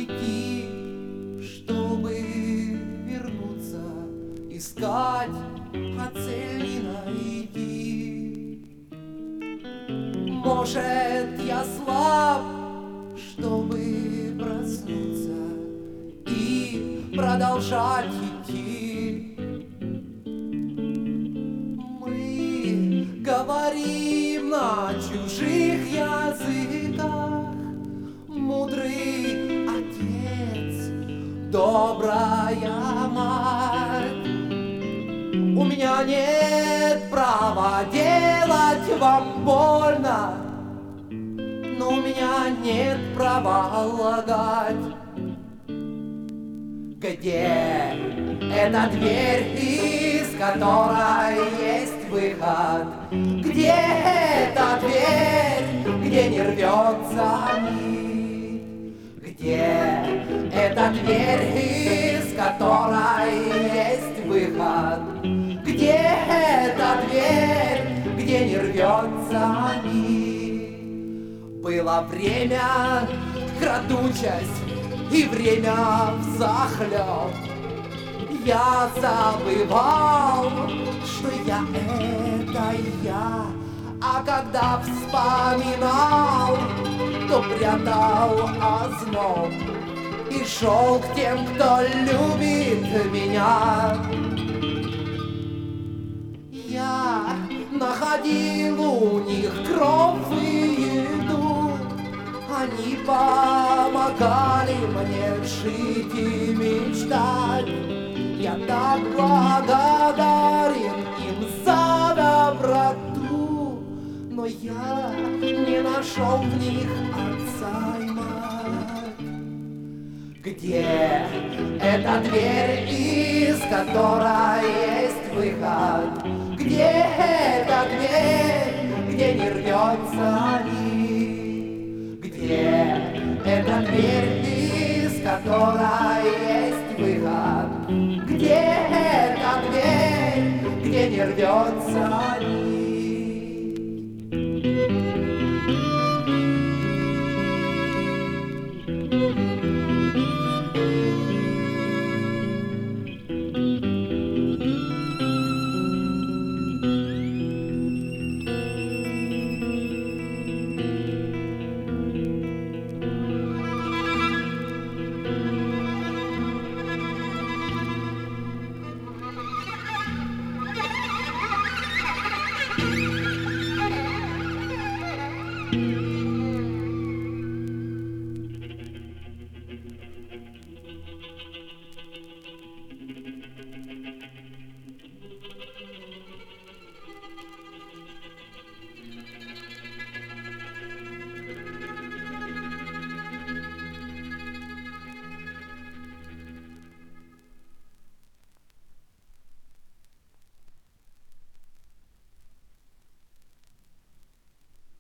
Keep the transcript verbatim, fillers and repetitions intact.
идти, чтобы вернуться, искать, а цель не найти. Может, я слаб, чтобы проснуться и продолжать идти. Мы говорим на чужих языках, мудрый отец, добрая мать. У меня нет права делать вам больно, но у меня нет права лагать. Где эта дверь, из которой есть выход? Где эта дверь, где не рвется нить? Где эта дверь, из которой есть выход? Где эта дверь, где не рвется нить? Было время, крадучесть, и время взахлеб. Я забывал, что я — это я, а когда вспоминал, то прятал озноб и шел к тем, кто любит меня. Я находил у них кров и еду, они помогали мне жить и мечтать. Я так благодарен им за доброту, но я не нашел в них отца и мать. Где эта дверь, из которой есть выход? Где эта дверь, где не рвется нить? Где эта дверь, из которой есть выход? Где эта дверь, где не рвется